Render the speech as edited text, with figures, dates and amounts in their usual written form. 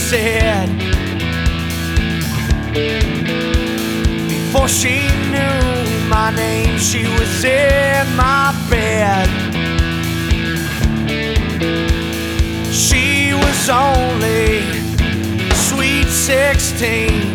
said. Before she knew my name, she was in my bed. She was only sweet 16.